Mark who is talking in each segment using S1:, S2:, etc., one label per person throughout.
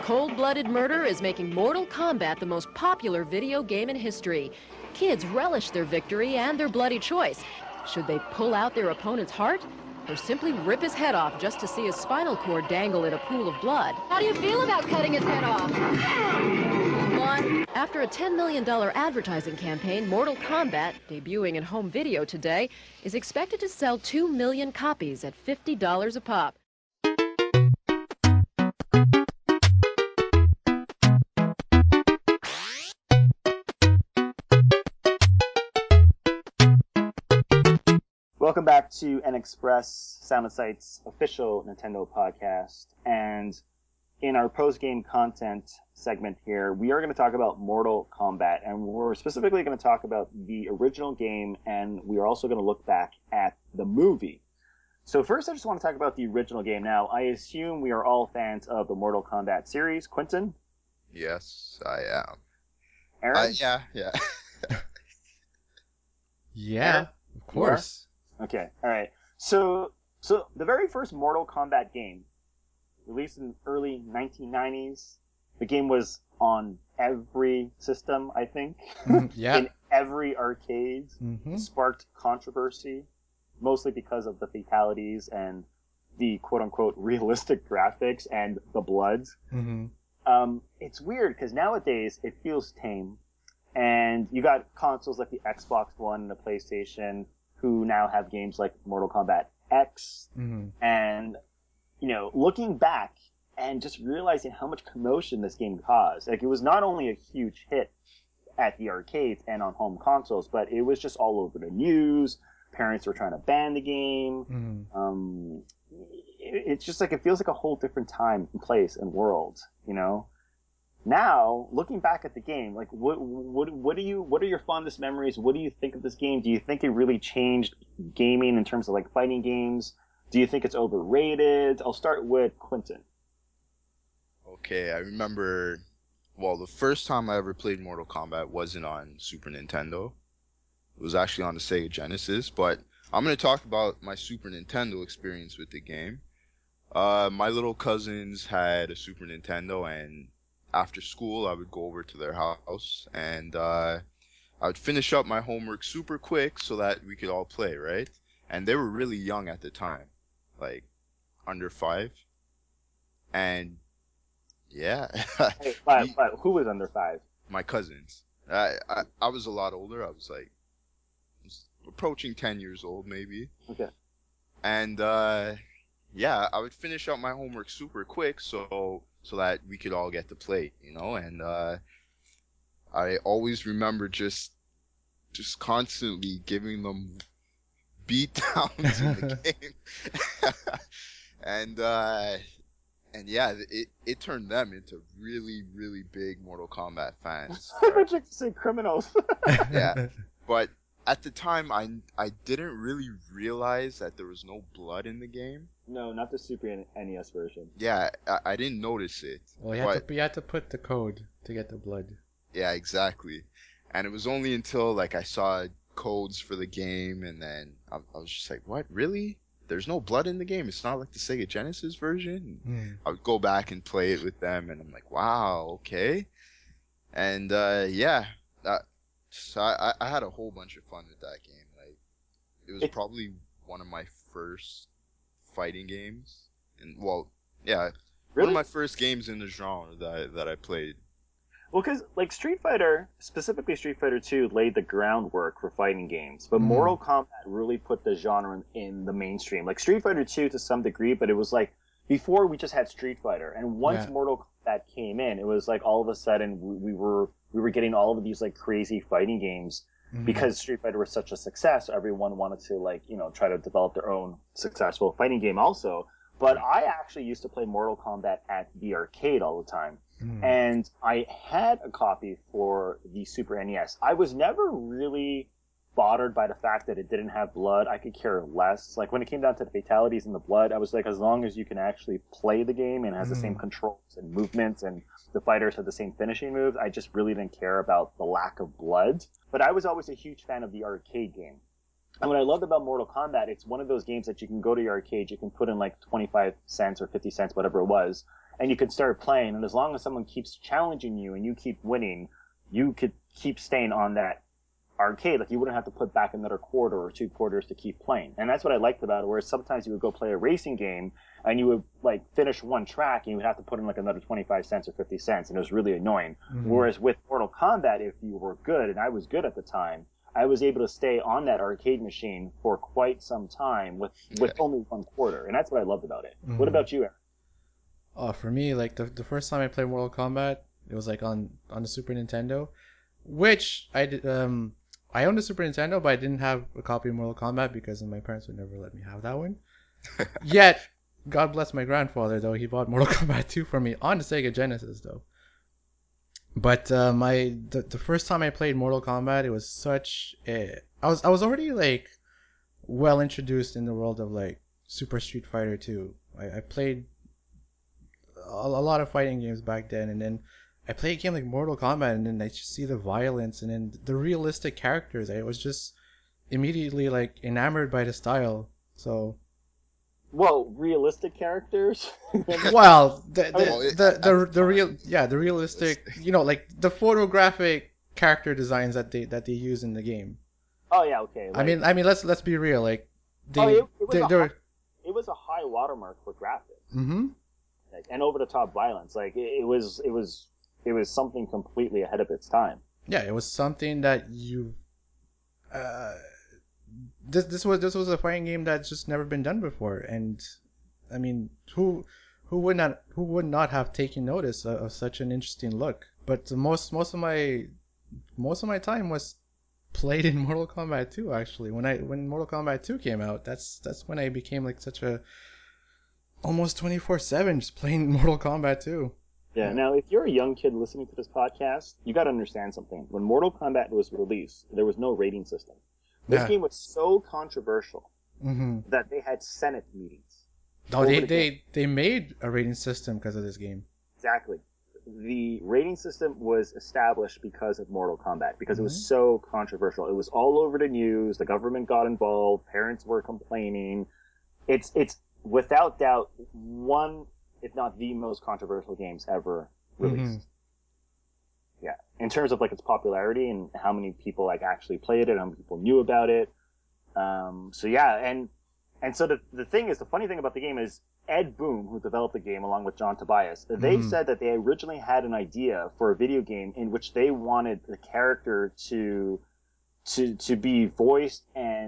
S1: Cold-blooded murder is making Mortal Kombat the most popular video game in history. Kids relish their victory and their bloody choice. Should they pull out their opponent's heart? Or simply rip his head off just to see his spinal cord dangle in a pool of blood? How do you feel about cutting his head off? After a $10 million advertising campaign, Mortal Kombat, debuting in home video today, is expected to sell 2 million copies at $50 a pop.
S2: Welcome back to N-Express, Sound and Sight's official Nintendo podcast. And in our post-game content segment here, we are going to talk about Mortal Kombat. And we're specifically going to talk about the original game, and we are also going to look back at the movie. So first, I just want to talk about the original game. Now, I assume we are all fans of the Mortal Kombat series. Quentin?
S3: Yes, I am.
S2: Aaron?
S3: Yeah.
S4: Yeah,
S2: Aaron?
S4: of course.
S2: Okay, alright. So the very first Mortal Kombat game, released in early 1990s, the game was on every system, I think.
S4: Yeah.
S2: In every arcade.
S4: Mm-hmm.
S2: Sparked controversy, mostly because of the fatalities and the quote-unquote realistic graphics and the blood.
S4: Mm-hmm.
S2: It's weird, because nowadays it feels tame. And you got consoles like the Xbox One and the PlayStation, who now have games like Mortal Kombat X.
S4: Mm-hmm.
S2: And, you know, looking back and just realizing how much commotion this game caused. Like, it was not only a huge hit at the arcades and on home consoles, but it was just all over the news. Parents were trying to ban the game.
S4: Mm-hmm.
S2: It's just like, it feels like a whole different time and place and world, you know? Now, looking back at the game, like what are your fondest memories? What do you think of this game? Do you think it really changed gaming in terms of like fighting games? Do you think it's overrated? I'll start with Quentin.
S3: Okay, I remember, well, the first time I ever played Mortal Kombat wasn't on Super Nintendo. It was actually on the Sega Genesis, but I'm going to talk about my Super Nintendo experience with the game. My little cousins had a Super Nintendo, and after school, I would go over to their house, and I would finish up my homework super quick so that we could all play, right? And they were really young at the time, like under 5. And yeah,
S2: Hey,
S3: we,
S2: but who was under 5?
S3: my cousins. I was a lot older. I was approaching 10 years old, maybe.
S2: Okay.
S3: And yeah, I would finish up my homework super quick so that we could all get to play, you know. And I always remember just constantly giving them beat downs in the game. and yeah, it turned them into really, really big Mortal Kombat fans.
S2: I thought you were say criminals.
S3: Yeah, but at the time, I didn't really realize that there was no blood in the game.
S2: No, not the Super NES version.
S3: Yeah, I didn't notice it.
S4: Well, you had to put the code to get the blood.
S3: Yeah, exactly. And it was only until like I saw codes for the game, and then I was just like, "What? Really? There's no blood in the game? It's not like the Sega Genesis version?"
S4: Mm.
S3: I would go back and play it with them, and I'm like, "Wow, okay." And yeah, so I had a whole bunch of fun with that game. Like, it was probably one of my first fighting games, and well, yeah, one of
S2: Really?
S3: my first games in the genre that I played.
S2: Well, because like Street Fighter, specifically Street Fighter 2, laid the groundwork for fighting games, but
S4: Mhm.
S2: Mortal Kombat really put the genre in the mainstream. Like Street Fighter 2 to some degree, but it was like before we just had Street Fighter, and once
S4: Yeah.
S2: Mortal Kombat came in, it was like all of a sudden we were getting all of these like crazy fighting games
S4: Mhm.
S2: because Street Fighter was such a success. Everyone wanted to like try to develop their own successful fighting game also. But I actually used to play Mortal Kombat at the arcade all the time.
S4: Mhm.
S2: And I had a copy for the Super NES. I was never really bothered by the fact that it didn't have blood. I could care less. Like when it came down to the fatalities and the blood, I was like, as long as you can actually play the game and it has the same controls and movements and the fighters have the same finishing moves, I just really didn't care about the lack of blood. But I was always a huge fan of the arcade game. And what I loved about Mortal Kombat, it's one of those games that you can go to your arcade, you can put in like 25 cents or 50 cents, whatever it was, and you could start playing. And as long as someone keeps challenging you and you keep winning, you could keep staying on that arcade. Like, you wouldn't have to put back another quarter or 2 quarters to keep playing. And that's what I liked about it, whereas sometimes you would go play a racing game and you would like finish one track and you would have to put in like another 25 cents or 50 cents, and it was really annoying.
S4: Mhm.
S2: Whereas with Mortal Kombat, if you were good, and I was good at the time, I was able to stay on that arcade machine for quite some time with only 1 quarter, and that's what I loved about it. What about you, Aaron?
S4: Oh, for me, like the first time I played Mortal Kombat, it was like on the Super Nintendo, which I did. I owned a Super Nintendo, but I didn't have a copy of Mortal Kombat because my parents would never let me have that one. Yet, God bless my grandfather, though, he bought Mortal Kombat 2 for me on the Sega Genesis, though. But the first time I played Mortal Kombat, it was such a I was already like well introduced in the world of like Super Street Fighter 2. I played a lot of fighting games back then, and then I played a game like Mortal Kombat, and then I just see the violence and then the realistic characters. I was just immediately like enamored by the style. So,
S2: Well, realistic characters?
S4: well,
S3: Well, at the
S4: real
S3: time,
S4: the realistic, like the photographic character designs that they use in the game.
S2: Oh yeah, okay.
S4: I
S2: Like,
S4: mean, let's be real. Like
S2: it
S4: they're
S2: was a high watermark for graphics.
S4: mm-hmm.
S2: Like, and over the top violence. Like, it was something completely ahead of its time.
S4: Yeah, it was something that you uh this was a fighting game that's just never been done before, and I mean, who would not have taken notice of such an interesting look? But most of my time was played in Mortal Kombat 2. Actually, when Mortal Kombat 2 came out, that's when I became like such a almost 24/7 just playing Mortal Kombat 2.
S2: Yeah. Now, if you're a young kid listening to this podcast, you got to understand something. When Mortal Kombat was released, there was no rating system. This
S4: Yeah.
S2: game was so controversial
S4: Mm-hmm.
S2: that they had Senate meetings.
S4: Oh,
S2: over the game.
S4: they made a rating system because of this game.
S2: Exactly. The rating system was established because of Mortal Kombat, because it was
S4: Mhm.
S2: so controversial. It was all over the news. The government got involved. Parents were complaining. It's without doubt one, if not the most controversial games ever released.
S4: Mhm.
S2: Yeah, in terms of like its popularity and how many people like actually played it, how many people knew about it. So yeah, and so the thing is, the funny thing about the game is Ed Boon, who developed the game along with John Tobias, they
S4: Mhm.
S2: said that they originally had an idea for a video game in which they wanted the character to be voiced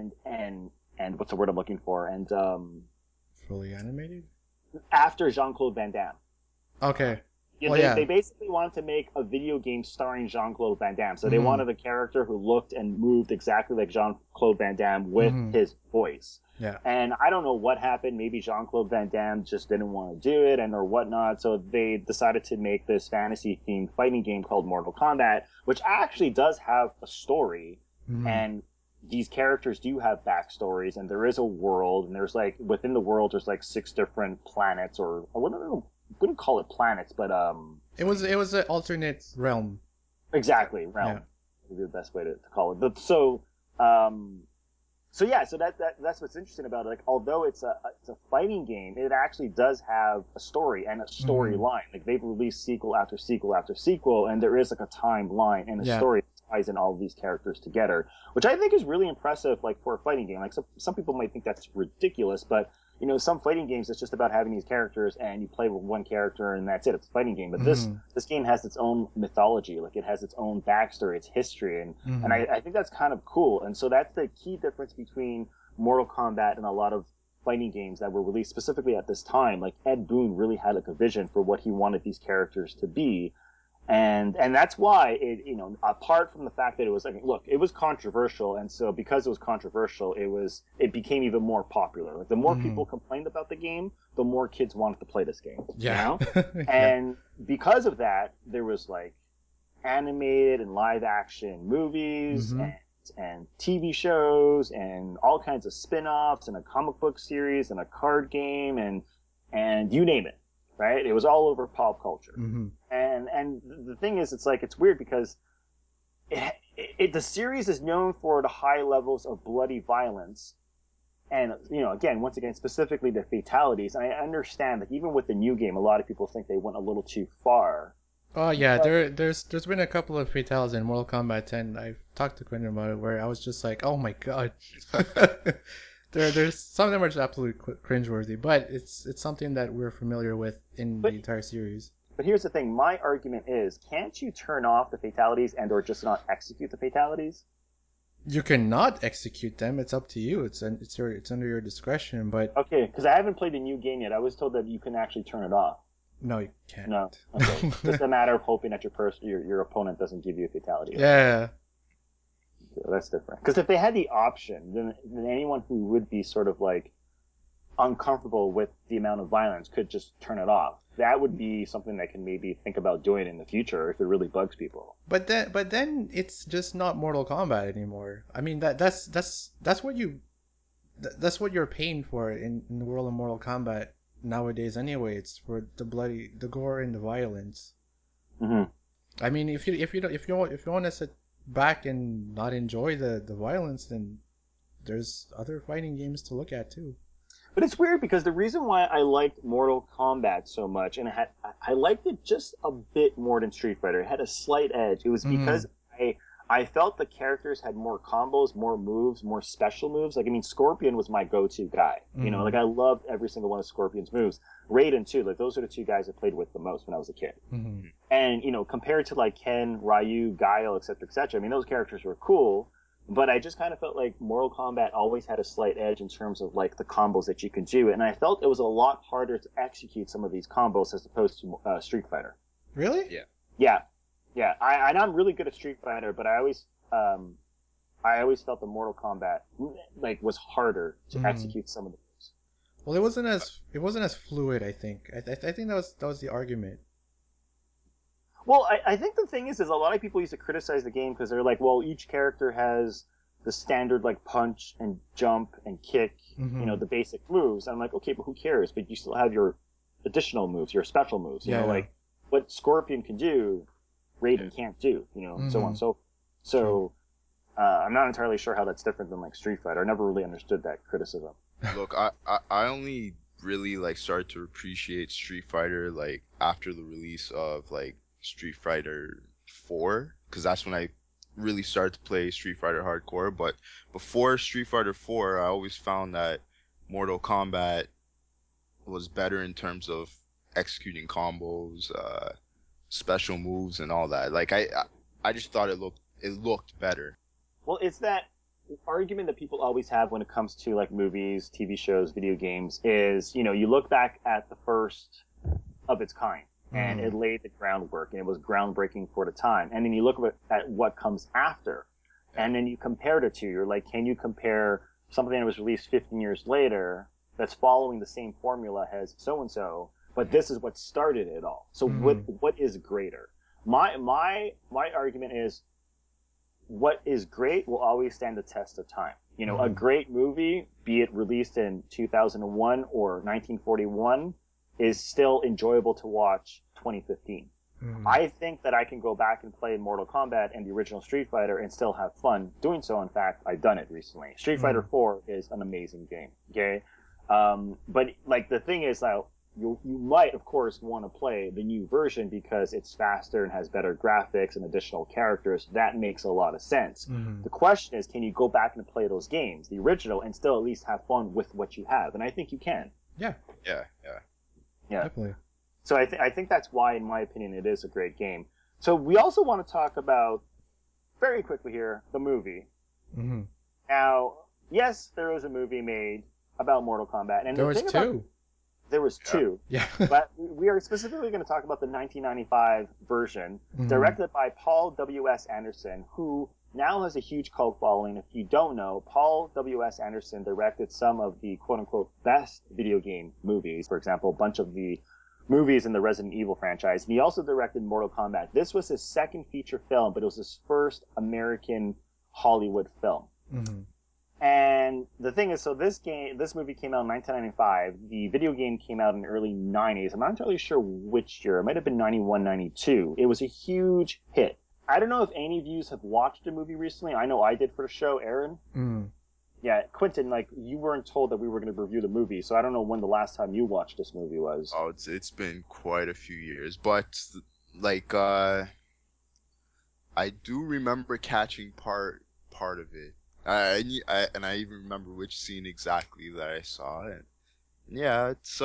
S2: and what's the word I'm looking for, and
S4: Fully animated.
S2: after Jean-Claude Van Damme.
S4: Okay.
S2: Yeah,
S4: Well, yeah.
S2: they basically wanted to make a video game starring Jean-Claude Van Damme. So they
S4: Mhm.
S2: wanted a character who looked and moved exactly like Jean-Claude Van Damme with
S4: Mhm.
S2: his voice.
S4: Yeah.
S2: And I don't know what happened. Maybe Jean-Claude Van Damme just didn't want to do it and or whatnot. So they decided to make this fantasy-themed fighting game called Mortal Kombat, which actually does have a story.
S4: Mhm.
S2: And these characters do have backstories, and there is a world, and there's like within the world there's like 6 different planets, or I wouldn't call it planets, but
S4: It was an alternate realm.
S2: exactly, realm
S4: Yeah.
S2: would be the best way to call it. But so yeah, so that's what's interesting about it. Like, although it's a fighting game, it actually does have a story and a storyline. Like, they've released sequel after sequel after sequel, and there is like a timeline and a
S4: Yeah.
S2: story that ties in all of these characters together, which I think is really impressive. Like, for a fighting game, like some people might think that's ridiculous, but some fighting games, it's just about having these characters and you play with one character and that's it. It's a fighting game. But
S4: Mhm.
S2: this game has its own mythology. Like, it has its own backstory, its history. And
S4: Mhm.
S2: I think that's kind of cool. And so that's the key difference between Mortal Kombat and a lot of fighting games that were released specifically at this time. Like, Ed Boon really had like a vision for what he wanted these characters to be. And that's why it, apart from the fact that it was like, look, it was controversial, and so because it was controversial, it became even more popular. Like, the more people complained about the game, the more kids wanted to play this game.
S4: Yeah. Yeah.
S2: And because of that, there was like animated and live action movies
S4: Mhm.
S2: and TV shows and all kinds of spin-offs and a comic book series and a card game and you name it. Right? It was all over pop culture.
S4: Mhm.
S2: And the thing is, it's like, it's weird because the series is known for the high levels of bloody violence, And, again, once again, specifically the fatalities, and I understand that even with the new game, a lot of people think they went a little too far.
S4: Oh yeah,
S2: But
S4: there's been a couple of fatalities in Mortal Kombat 10. I've talked to Quentin about it where I was just like, oh my god. There's some of them are just absolutely cringeworthy, but it's something that we're familiar with in
S2: but
S4: the entire series.
S2: but here's the thing. My argument is, can't you turn off the fatalities and or just not execute the fatalities?
S4: You cannot execute them. It's up to you. It's under your discretion. But
S2: Okay, because I haven't played the new game yet. I was told that you can actually turn it off.
S4: no, you can't.
S2: No. Okay. Just a matter of hoping that your opponent doesn't give you a fatality.
S4: Yeah.
S2: Okay, that's different. Because if they had the option, then anyone who would be sort of like uncomfortable with the amount of violence could just turn it off. That would be something that can maybe think about doing in the future if it really bugs people.
S4: But then it's just not Mortal Kombat anymore. I mean that's what that's what you're paying for in the world of Mortal Kombat nowadays anyway. It's for the gore and the violence.
S2: Mm-hmm.
S4: I mean, if you want to sit back and not enjoy the violence, then there's other fighting games to look at too.
S2: But it's weird because the reason why I liked Mortal Kombat so much, and I liked it just a bit more than Street Fighter. It had a slight edge. It was because I felt the characters had more combos, more moves, more special moves. Like, I mean, Scorpion was my go-to guy. Like I loved every single one of Scorpion's moves. Raiden too. Like those are the two guys I played with the most when I was a kid.
S4: Mm-hmm.
S2: And compared to like Ken, Ryu, Guile, etc., etc. I mean, those characters were cool. But I just kind of felt like Mortal Kombat always had a slight edge in terms of like the combos that you can do, and I felt it was a lot harder to execute some of these combos as opposed to Street Fighter.
S4: Really?
S3: Yeah.
S2: Yeah. I'm really good at Street Fighter, but I always felt the Mortal Kombat like was harder to execute some of the moves.
S4: Well, it wasn't as fluid. I think. I think that was the argument.
S2: Well, I think the thing is a lot of people used to criticize the game because they're like, well, each character has the standard like punch and jump and kick,
S4: Mm-hmm.
S2: the basic moves. And I'm like, okay, but who cares? But you still have your additional moves, your special moves.
S4: Yeah.
S2: Like what Scorpion can do, Raiden can't do. So on. So I'm not entirely sure how that's different than like Street Fighter. I never really understood that criticism.
S3: Look, I only really like started to appreciate Street Fighter like after the release of like Street Fighter 4, because that's when I really started to play Street Fighter hardcore. But before Street Fighter 4, I always found that Mortal Kombat was better in terms of executing combos, special moves, and all that. Like I just thought it looked better.
S2: Well, it's that argument that people always have when it comes to like movies, TV shows, video games is, you look back at the first of its kind and it laid the groundwork and it was groundbreaking for the time. And then you look at what comes after and then you compare the two. You're like, can you compare something that was released 15 years later that's following the same formula as so-and-so, but this is what started it all. So what is greater? My argument is what is great will always stand the test of time. A great movie, be it released in 2001 or 1941, is still enjoyable to watch 2015. I think that I can go back and play Mortal Kombat and the original Street Fighter and still have fun doing so. In fact, I've done it recently. Street Fighter 4 is an amazing game. Okay. But like the thing is now, you might, of course, want to play the new version because it's faster and has better graphics and additional characters. That makes a lot of sense. The question is, can you go back and play those games, the original, and still at least have fun with what you have? And I think you can.
S4: Yeah.
S3: Yeah.
S4: Definitely.
S2: So I think that's why, in my opinion, it is a great game. So we also want to talk about, very quickly here, the movie.
S4: Mm-hmm.
S2: Now, yes, there was a movie made about Mortal Kombat. And
S4: There was two.
S2: There was two.
S4: Yeah.
S2: But we are specifically going to talk about the 1995 version, directed by Paul W.S. Anderson, who now has a huge cult following. If you don't know, Paul W.S. Anderson directed some of the quote-unquote best video game movies. For example, a bunch of the movies in the Resident Evil franchise. And he also directed Mortal Kombat. This was his second feature film, but it was his first American Hollywood film. And the thing is, so this movie came out in 1995. The video game came out in the early 90s. I'm not entirely sure which year. It might have been 91, 92. It was a huge hit. I don't know if any of you have watched the movie recently. I know I did for the show, Aaron. Yeah, Quentin, like, you weren't told that we were going to review the movie, so I don't know when the last time you watched this movie was.
S3: Oh, it's been quite a few years, but like I do remember catching part of it. And I even remember which scene exactly that I saw. And yeah, it's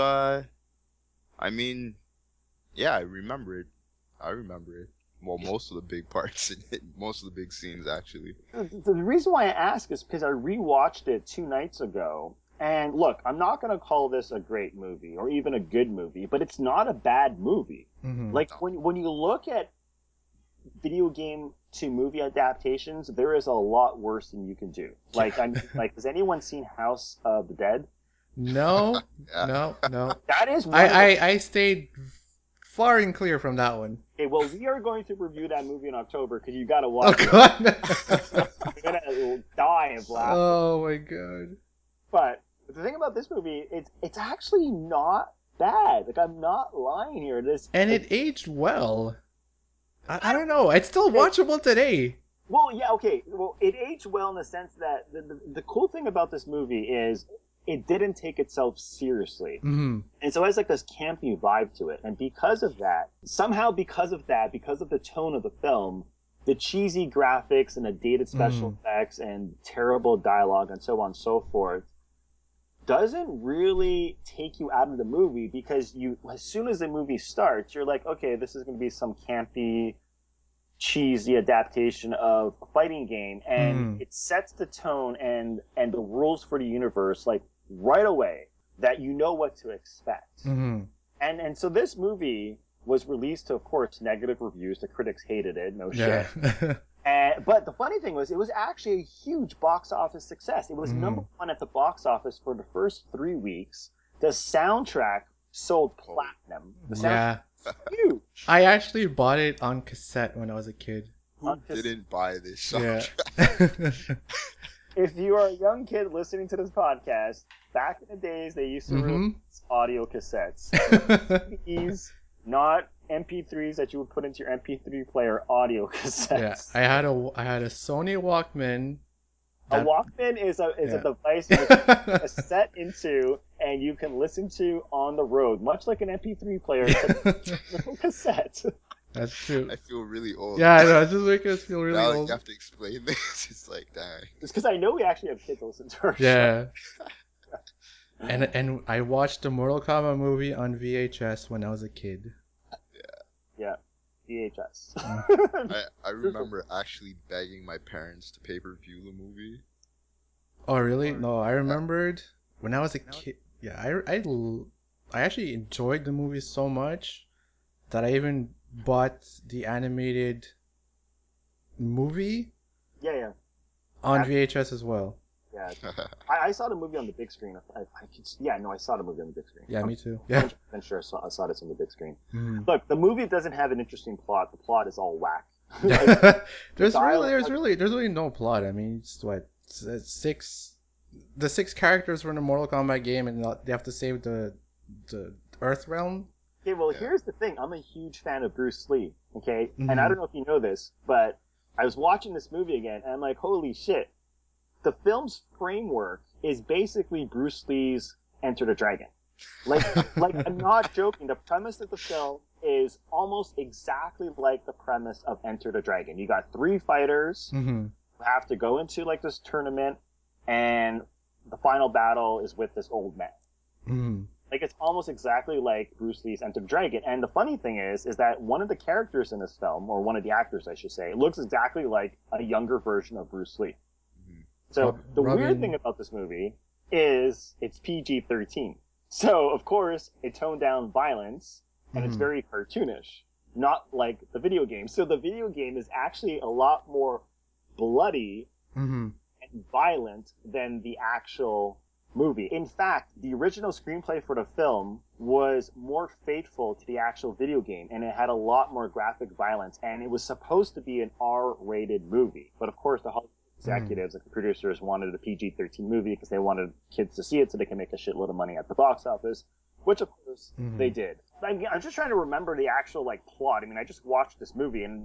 S3: I mean, yeah, I remember it. I remember it. Well, most of the big parts in it, most of the big scenes actually.
S2: The reason why I ask is because I rewatched it 2 nights ago. And look, I'm not going to call this a great movie or even a good movie, but it's not a bad movie.
S4: Mm-hmm.
S2: Like, when you look at video game to movie adaptations, there is a lot worse than you can do. Like, has anyone seen House of the Dead?
S4: No,
S3: Yeah.
S4: no.
S2: That is one of the...
S4: I stayed far and clear from that one.
S2: Okay, well, we are going to review that movie in October because you got to
S4: Oh
S2: watch it.
S4: god.
S2: You're gonna die of laughter.
S4: Oh my god.
S2: But the thing about this movie, it's actually not bad. Like, I'm not lying here.
S4: And it aged well. I don't know. It's still watchable today.
S2: Well, yeah, okay. Well, it aged well in the sense that the cool thing about this movie is it didn't take itself seriously.
S4: Mm-hmm.
S2: And so it has like this campy vibe to it. And because of that, because of the tone of the film, the cheesy graphics and the dated special effects and terrible dialogue and so on and so forth doesn't really take you out of the movie, because as soon as the movie starts, you're like, okay, this is going to be some campy, cheesy adaptation of a fighting game, and it sets the tone and the rules for the universe like right away, that you know what to expect. And so this movie was released to, of course, negative reviews. The critics hated it. No shit. But the funny thing was, it was actually a huge box office success. It was number one at the box office for the first 3 weeks. The soundtrack sold platinum. The soundtrack was huge.
S4: I actually bought it on cassette when I was a kid.
S3: Who didn't buy this soundtrack?
S4: Yeah.
S2: If you are a young kid listening to this podcast, back in the days, they used to release audio cassettes. CDs, not MP3s that you would put into your MP3 player, audio cassettes.
S4: Yeah, I had a Sony Walkman.
S2: A Walkman is a device you can set into and you can listen to on the road, much like an MP3 player, little cassette.
S4: That's true.
S3: I feel really old.
S4: Yeah, I know. It's just making us feel really
S3: now
S4: old.
S3: You have to explain this. It's like, dang.
S2: It's because I know we actually have kids listen to our show.
S4: Yeah. And I watched the Mortal Kombat movie on VHS when I was a kid.
S2: Yeah. VHS.
S3: I remember actually begging my parents to pay-per-view the movie.
S4: Oh, really? No, I remembered when I was a kid. Yeah, I actually enjoyed the movie so much that I even bought the animated movie on VHS as well.
S2: Yeah. I saw the movie on the big screen. I saw the movie on the big screen.
S4: Yeah, me too. Yeah.
S2: I'm sure I saw this on the big screen. Look, the movie doesn't have an interesting plot. The plot is all whack.
S4: There's really no plot. I mean, it's what, the 6 characters from the Mortal Kombat game, and they have to save the Earth realm.
S2: Okay, well, here's the thing. I'm a huge fan of Bruce Lee. Okay, and I don't know if you know this, but I was watching this movie again, and I'm like, holy shit! The film's framework is basically Bruce Lee's Enter the Dragon. Like I'm not joking. The premise of the film is almost exactly like the premise of Enter the Dragon. You got 3 fighters who have to go into like this tournament, and the final battle is with this old man. Like, it's almost exactly like Bruce Lee's Enter the Dragon. And the funny thing is that one of the characters in this film, or one of the actors, I should say, looks exactly like a younger version of Bruce Lee. So the weird thing about this movie is it's PG-13. So, of course, it toned down violence, and it's very cartoonish, not like the video game. So the video game is actually a lot more bloody and violent than the actual movie. In fact, the original screenplay for the film was more faithful to the actual video game, and it had a lot more graphic violence, and it was supposed to be an R-rated movie. But of course, the Hollywood executives, like the producers, wanted a PG-13 movie because they wanted kids to see it so they can make a shitload of money at the box office, which of course they did. I'm just trying to remember the actual like plot. I mean, I just watched this movie, and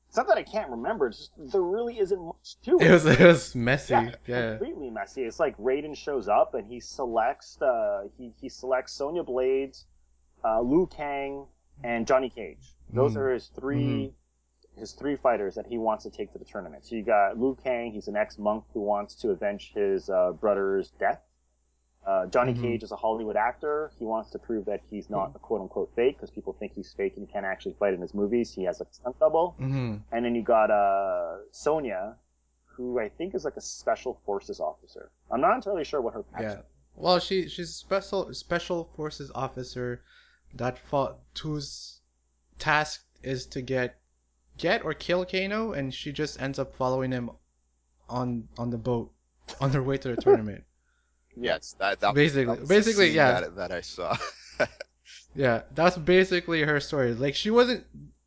S2: It's not that I can't remember. It's just there really isn't much to it.
S4: It was messy.
S2: Yeah,
S4: Yeah.
S2: completely messy. It's like Raiden shows up and he selects he selects Sonya Blades, Liu Kang, and Johnny Cage. Those are his three fighters that he wants to take to the tournament. So you got Liu Kang. He's an ex-monk who wants to avenge his brother's death. Johnny Cage is a Hollywood actor. He wants to prove that he's not a quote-unquote fake because people think he's fake and he can't actually fight in his movies. He has a stunt double. And then you got Sonya, who I think is like a special forces officer. I'm not entirely sure what her
S4: Yeah. Well, she's a special forces officer that fought whose task is to get or kill Kano, and she just ends up following him on the boat on their way to the tournament.
S3: Yes, that
S4: Basically,
S3: was the scene
S4: yeah.
S3: that I saw.
S4: Yeah, that's basically her story. Like she wasn't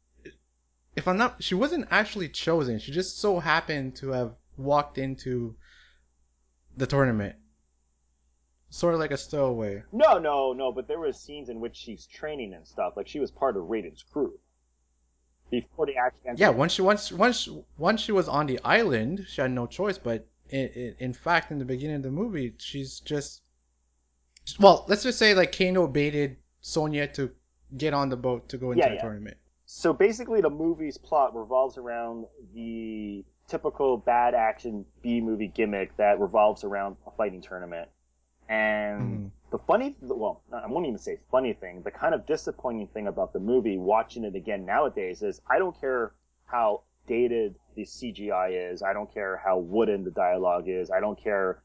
S4: she wasn't actually chosen. She just so happened to have walked into the tournament. Sort of like a stowaway.
S2: No, but there were scenes in which she's training and stuff. Like she was part of Raiden's crew. Before they actually
S4: Yeah, once she was on the island, she had no choice. But in fact, in the beginning of the movie, she's just let's just say like Kano baited Sonya to get on the boat to go into the tournament.
S2: So basically, the movie's plot revolves around the typical bad action B movie gimmick that revolves around a fighting tournament. And the funny, well, I won't even say funny thing, the kind of disappointing thing about the movie, watching it again nowadays, is I don't care how dated the CGI is, I don't care how wooden the dialogue is, I don't care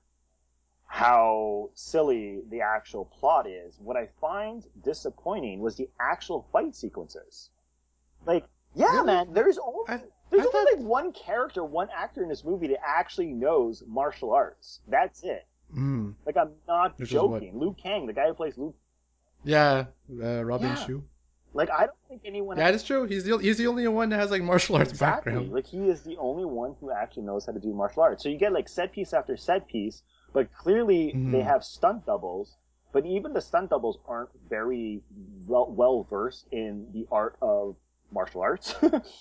S2: how silly the actual plot is. What I find disappointing was the actual fight sequences. Like, yeah, really? Man, there's only like one character, one actor in this movie that actually knows martial arts. That's it. Like, I'm not joking. Liu Kang, the guy who plays Liu.
S4: Yeah, Robin Shu.
S2: Like, I don't think anyone.
S4: Yeah, that's true. He's the only one that has like martial arts background.
S2: Like, he is the only one who actually knows how to do martial arts. So you get like set piece after set piece, but clearly they have stunt doubles. But even the stunt doubles aren't very well versed in the art of martial arts.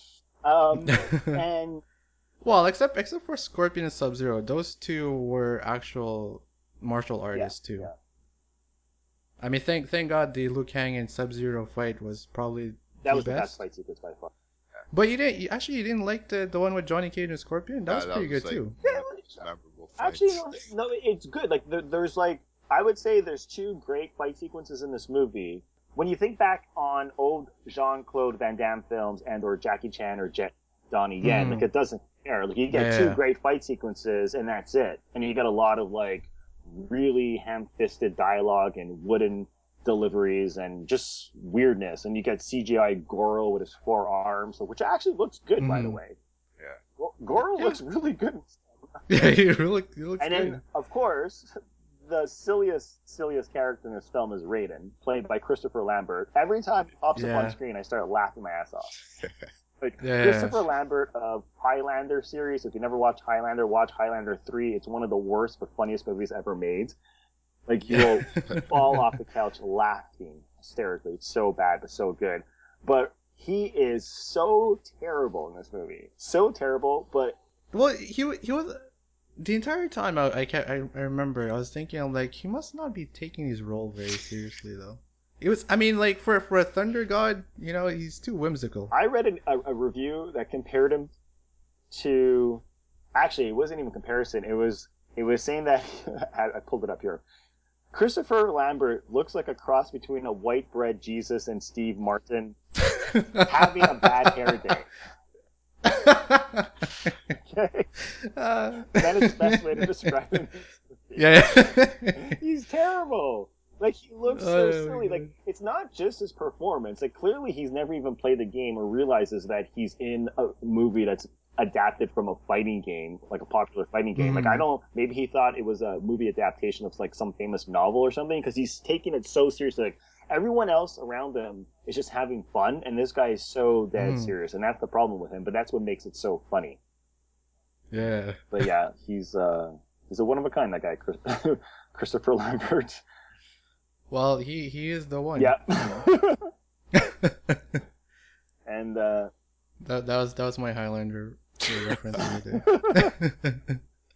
S2: And
S4: well, except for Scorpion and Sub-Zero, those two were actual martial artists too. Yeah. I mean, thank God the Liu Kang and Sub-Zero fight was probably
S2: the best fight sequence by far.
S4: But you didn't like the one with Johnny Cage and Scorpion? That was pretty good like, too.
S2: Yeah, actually, no, it's good. Like there's like I would say there's two great fight sequences in this movie. When you think back on old Jean-Claude Van Damme films and or Jackie Chan or Donnie Yen, like it doesn't care. Like you get two great fight sequences and that's it. And you get a lot of like really ham-fisted dialogue and wooden deliveries and just weirdness. And you get CGI Goro with his 4 arms, which actually looks good, by the way.
S3: Yeah.
S2: Well, Goro looks really good.
S4: Yeah, he looks good.
S2: And then, of course, the silliest character in this film is Raiden, played by Christopher Lambert. Every time he pops up on screen, I start laughing my ass off. Like, Christopher Lambert of Highlander series. If you never watched Highlander, watch Highlander 3. It's one of the worst but funniest movies ever made. Like, you will fall off the couch laughing hysterically. It's so bad, but so good. But he is so terrible in this movie. So terrible, but...
S4: Well, he was... The entire time I remember, I was thinking, I'm like, he must not be taking his role very seriously, though. It was, I mean, like, for a Thunder God, you know, he's too whimsical.
S2: I read a review that compared him to... Actually, it wasn't even comparison. It was saying that... I pulled it up here. Christopher Lambert looks like a cross between a white bread Jesus and Steve Martin having a bad hair day. Okay? That is the best way to describe him.
S4: Yeah.
S2: He's terrible. Like, he looks so silly. Like, it's not just his performance. Like, clearly he's never even played the game or realizes that he's in a movie that's adapted from a fighting game, like a popular fighting game. Like, maybe he thought it was a movie adaptation of, like, some famous novel or something, because he's taking it so seriously. Like, everyone else around him is just having fun, and this guy is so dead serious, and that's the problem with him, but that's what makes it so funny.
S4: Yeah.
S2: But yeah, he's a one of a kind, that guy, Christopher Lambert.
S4: Well, he is the one.
S2: Yeah. And
S4: That was my Highlander reference the other day.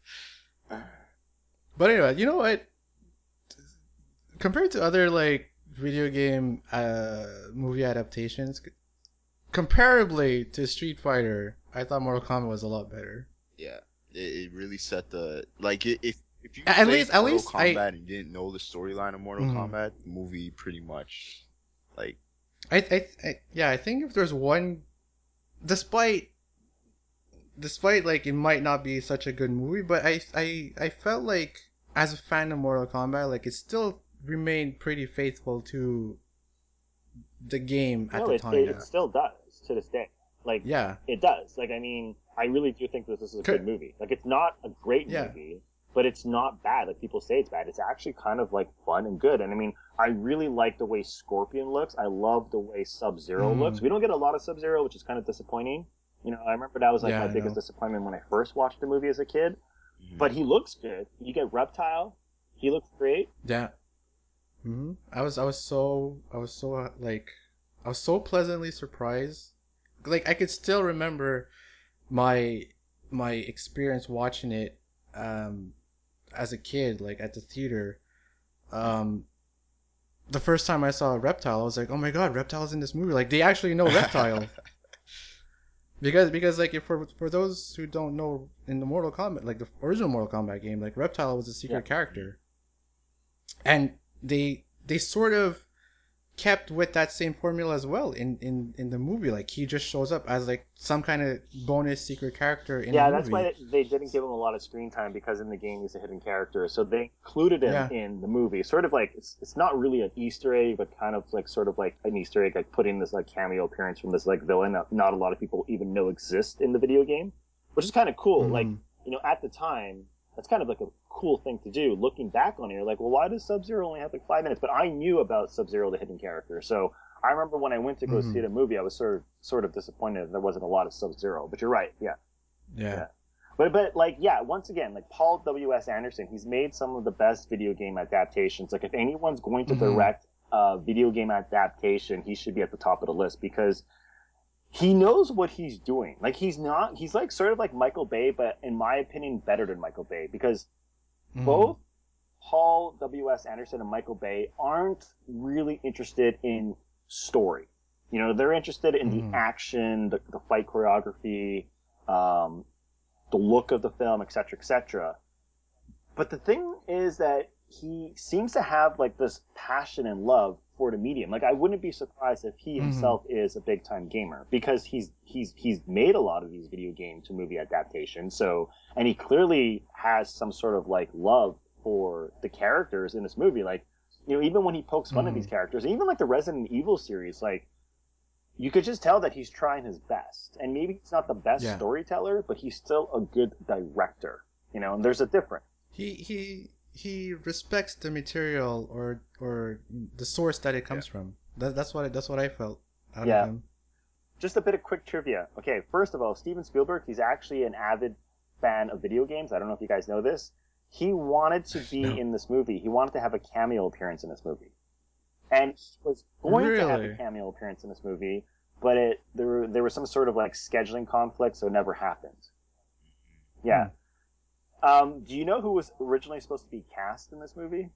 S4: But anyway, you know what? Compared to other like video game movie adaptations, comparably to Street Fighter, I thought Mortal Kombat was a lot better.
S3: Yeah, it really set the if you
S4: At
S3: played
S4: least, at
S3: Mortal
S4: least I.
S3: Kombat and you didn't know the storyline of Mortal
S4: Mhm.
S3: Kombat, the movie pretty much like
S4: Yeah, I think if there's one, despite like it might not be such a good movie, but I felt like as a fan of Mortal Kombat, like it still remained pretty faithful to the game at
S2: No,
S4: the time.
S2: it still does to this day. Like,
S4: Yeah,
S2: it does. Like, I mean, I really do think that this is a good movie. Like, it's not a great
S4: yeah.
S2: movie, but it's not bad. Like, people say it's bad. It's actually kind of, like, fun and good. And, I mean, I really like the way Scorpion looks. I love the way Sub-Zero looks. We don't get a lot of Sub-Zero, which is kind of disappointing. You know, I remember that was, like,
S4: Yeah,
S2: my
S4: I
S2: biggest
S4: know.
S2: disappointment when I first watched the movie as a kid.
S3: mhm.
S2: But he looks good. You get Reptile. He looks great.
S4: Yeah. I was so pleasantly surprised. Like I could still remember my experience watching it as a kid, like at the theater. Um, the first time I saw Reptile, I was like, "Oh my god, Reptile's in this movie!" Like they actually know Reptile. Because like if for those who don't know, in the Mortal Kombat, like the original Mortal Kombat game, like Reptile was a
S2: Yeah.
S4: secret character, and they sort of kept with that same formula as well in the movie. Like he just shows up as like some kind of bonus secret character in the
S2: Yeah, that's
S4: movie.
S2: why they didn't give him a lot of screen time because in the game he's a hidden character. So they included him
S4: Yeah,
S2: in the movie. Sort of like it's not really an Easter egg, but kind of like sort of like an Easter egg, like putting this like cameo appearance from this like villain that not a lot of people even know exists in the video game, which is kind of cool. Like
S4: hmm
S2: at the time, that's kind of like a cool thing to do. Looking back on it, you're like, well, why does Sub Zero only have like 5 minutes? But I knew about Sub Zero, the hidden character, so. I remember when I went to go see
S4: hmm
S2: the movie, I was sort of disappointed that there wasn't a lot of Sub Zero. But you're right, yeah.
S4: yeah.
S2: Yeah. But like yeah, once again, like Paul W.S. Anderson, he's made some of the best video game adaptations. Like if anyone's going to
S4: hmm
S2: direct a video game adaptation, he should be at the top of the list because he knows what he's doing. Like he's like sort of like Michael Bay, but in my opinion, better than Michael Bay because
S4: hmm
S2: both Paul W.S. Anderson and Michael Bay aren't really interested in story. You know, they're interested in the
S4: hmm
S2: action, the fight choreography, um, the look of the film, etc., etc. But the thing is that he seems to have like this passion and love for the medium. Like I wouldn't be surprised if he
S4: hmm
S2: himself is a big time gamer because he's made a lot of these video game to movie adaptations. So and he clearly has some sort of like love for the characters in this movie. Like even when he pokes fun at
S4: hmm
S2: these characters, and even like the Resident Evil series, like you could just tell that he's trying his best. And maybe he's not the best
S4: Yeah.
S2: storyteller, but he's still a good director. And there's a difference.
S4: He respects the material or the source that it
S3: Yeah.
S4: comes from. That's what I felt out of
S2: Yeah.
S4: him.
S2: Just a bit of quick trivia. Okay, first of all, Steven Spielberg, he's actually an avid fan of video games. I don't know if you guys know this. He wanted to be
S4: No.
S2: in this movie. He wanted to have a cameo appearance in this movie. And he was going to have a
S4: Really?
S2: cameo appearance in this movie, but there was some sort of like scheduling conflict, so it never happened. Yeah.
S4: Hmm.
S2: Do you know who was originally supposed to be cast in this movie?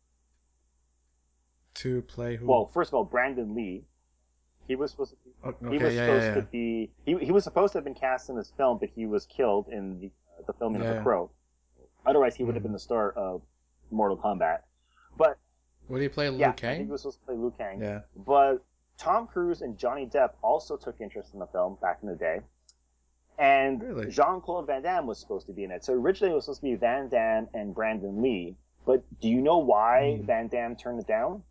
S4: To play who?
S2: Well, first of all, Brandon Lee. He was supposed to be,
S4: Oh,
S2: he
S4: okay,
S2: was
S4: yeah, yeah,
S2: supposed to
S4: yeah.
S2: be he was supposed to have been cast in this film, but he was killed in the filming of The
S4: Yeah.
S2: Crow. Otherwise, he would have been
S4: Hmm.
S2: the star of Mortal Kombat. But
S4: Would he play
S2: yeah,
S4: Liu
S2: I think he
S4: Kang?
S2: was supposed to play Liu Kang.
S4: Yeah.
S2: But Tom Cruise and Johnny Depp also took interest in the film back in the day. And
S4: Really?
S2: Jean-Claude Van Damme was supposed to be in it. So originally it was supposed to be Van Damme and Brandon Lee. But do you know why
S4: Hmm.
S2: Van Damme turned it down?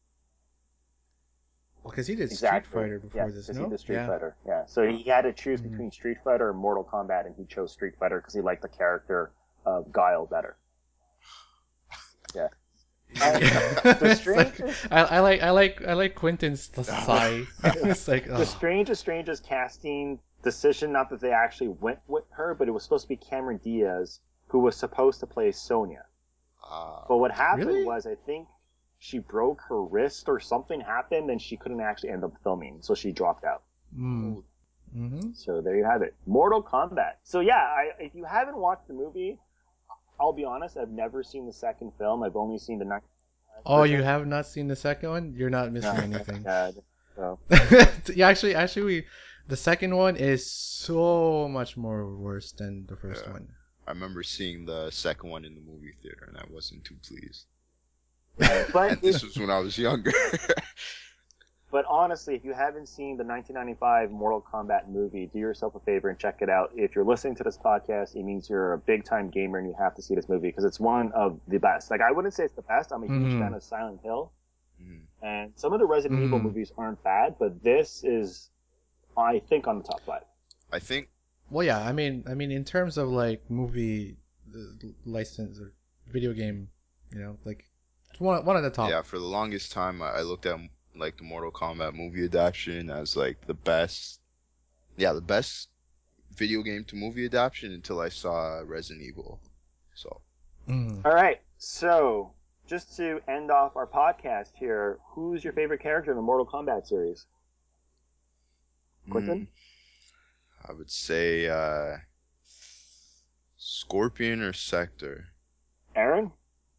S4: Well, because he did Street
S2: Exactly.
S4: Fighter
S2: Yeah,
S4: before this,
S2: because he
S4: no?
S2: did Street
S4: Yeah.
S2: Fighter. Yeah, so he had to choose
S4: Hmm.
S2: between Street Fighter and Mortal Kombat, and he chose Street Fighter because he liked the character of Guile better. Yeah. And the
S4: It's like,
S2: strangest,
S4: I like Quentin's sigh. It's like,
S2: the
S4: oh,
S2: strangest casting decision. Not that they actually went with her, but it was supposed to be Cameron Diaz, who was supposed to play Sonya. But what happened
S4: really?
S2: was, I think she broke her wrist or something happened, and she couldn't actually end up filming, so she dropped out.
S4: Hmm.
S3: Oh,
S4: Mm-hmm.
S2: So there you have it. Mortal Kombat. So yeah, if you haven't watched the movie, I'll be honest, I've never seen the second film. I've only seen the 1995
S4: Oh, you
S2: version.
S4: have not seen the second one? You're not
S2: No,
S4: missing
S2: thank
S4: anything.
S2: God. So,
S4: Yeah, the second one is so much more worse than the first
S3: Yeah.
S4: one.
S3: I remember seeing the second one in the movie theater, and I wasn't too pleased.
S2: but
S3: And this was when I was younger.
S2: But honestly, if you haven't seen the 1995 Mortal Kombat movie, do yourself a favor and check it out. If you're listening to this podcast, it means you're a big time gamer and you have to see this movie because it's one of the best. Like, I wouldn't say it's the best. I'm a huge
S4: Mhm.
S2: fan of Silent Hill.
S3: Mhm.
S2: And some of the Resident Evil
S4: Mhm.
S2: movies aren't bad, but this is, I think, on the top 5.
S3: I think,
S4: Well, yeah, I mean, in terms of like movie license or video game, like it's one of the top.
S3: yeah, for the longest time, I looked at like the Mortal Kombat movie adaptation as like the best video game to movie adaptation until I saw Resident Evil. So,
S4: Mm.
S2: All right. So, just to end off our podcast here, who's your favorite character in the Mortal Kombat series? Quentin?
S3: I would say Scorpion or Sector.
S2: Aaron?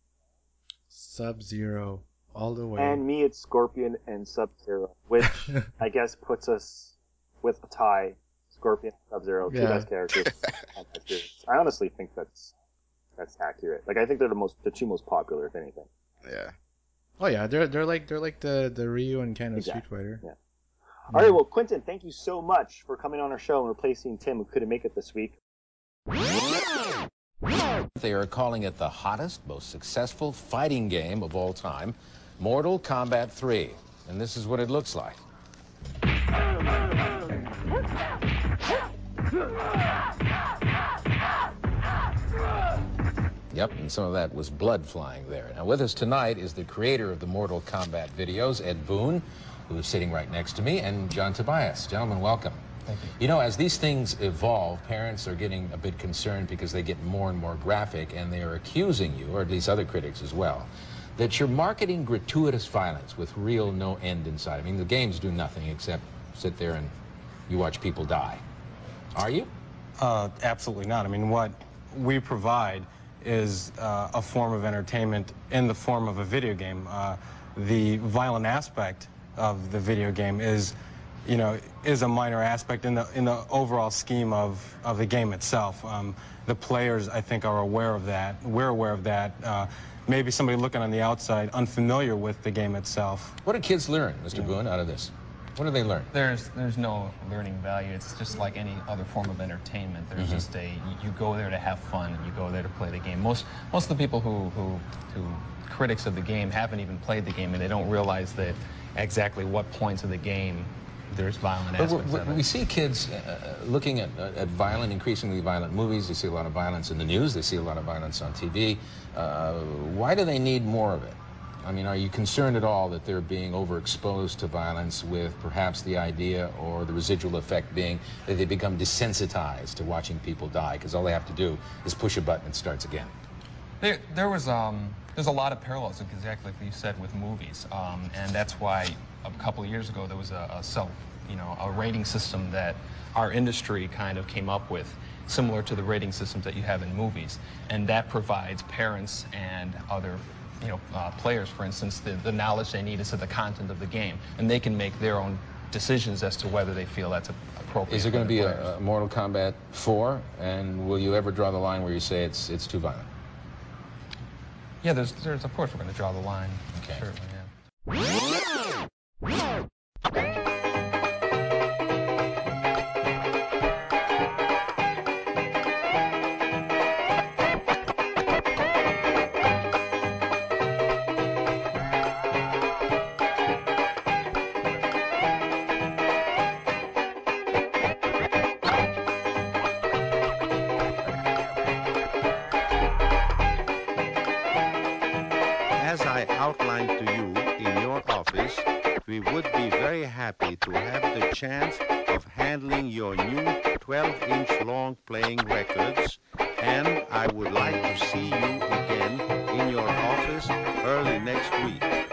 S4: Sub-Zero all the way.
S2: And me, it's Scorpion and Sub-Zero, which I guess puts us with a tie. Scorpion and Sub-Zero, two
S4: Yeah.
S2: best characters. on that series. I honestly think that's accurate. Like, I think they're the two most popular, if anything.
S3: Yeah.
S4: Oh yeah, they're like the Ryu and Ken of
S2: Exactly.
S4: Street Fighter.
S2: Yeah. All right, well, Quentin, thank you so much for coming on our show and replacing Tim, who couldn't make it this week.
S5: They are calling it the hottest, most successful fighting game of all time, Mortal Kombat 3. And this is what it looks like. Yep, and some of that was blood flying there. Now, with us tonight is the creator of the Mortal Kombat videos, Ed Boon, who is sitting right next to me, and John Tobias. Gentlemen, welcome.
S6: Thank you.
S5: You know, as these things evolve, parents are getting a bit concerned because they get more and more graphic, and they are accusing you, or at least other critics as well, that you're marketing gratuitous violence with real no end in sight. I mean, the games do nothing except sit there and you watch people die. Are you?
S6: Absolutely not. I mean, what we provide is a form of entertainment in the form of a video game. The violent aspect of the video game is a minor aspect in the overall scheme of the game itself. The players, I think, are aware of that. We're aware of that. Maybe somebody looking on the outside, unfamiliar with the game itself.
S5: What do kids learn, Mr. Boone, out of this? What do they learn?
S7: There's no learning value. It's just like any other form of entertainment. There's just you go there to have fun and you go there to play the game. Most of the people who critics of the game haven't even played the game and they don't realize that exactly what points of the game there's violent aspects of it.
S5: We see kids looking at increasingly violent movies. They see a lot of violence in the news. They see a lot of violence on TV. Why do they need more of it? I mean, are you concerned at all that they're being overexposed to violence with perhaps the idea or the residual effect being that they become desensitized to watching people die because all they have to do is push a button and it starts again?
S7: There's a lot of parallels, exactly like you said, with movies, and that's why a couple of years ago there was a rating system that our industry kind of came up with, similar to the rating systems that you have in movies, and that provides parents and other players, for instance, the knowledge they need as to the content of the game, and they can make their own decisions as to whether they feel that's appropriate.
S5: Is there going to be
S7: players.
S5: a Mortal Kombat 4, and will you ever draw the line where you say it's too violent?
S7: Yeah, there's of course we're going to draw the line.
S5: Okay.
S7: Certainly, yeah.
S8: As I outlined to you in your office, we would be very happy to have the chance of handling your new 12-inch long playing records, and I would like to see you again in your office early next week.